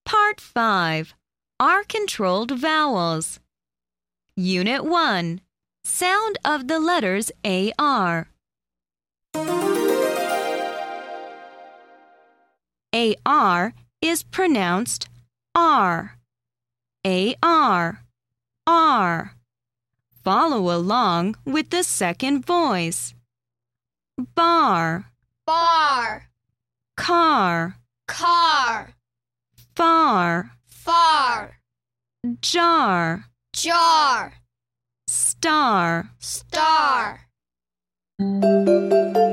Part 5. R-controlled vowels. Unit 1. Sound of the letters AR. AR is pronounced R. AR, R. Follow along with the second voice. Bar, bar, car, car, far, far, jar, jar, star. star.